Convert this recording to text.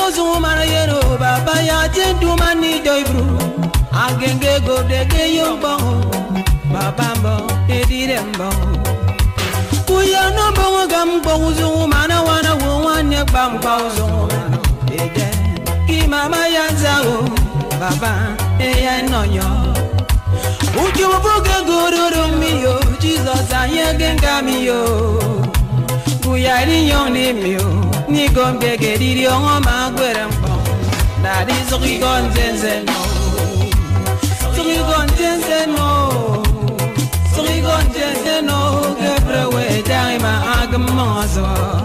no zumana yero baba ya jendu mani doibru agenge go de ge yombo baba mbo edirembo kuya no bo gam bo zumana wana wane bam ba zumana ede ki mama ya zao baba eya noyo uju buge gururu miyo Jesus ayege ngamiyo kuya ni yoni miyo ni gombe gediri ongo magwerembo na di zogi gonzenze no zogi gonzenze no gebrewe daima agmazo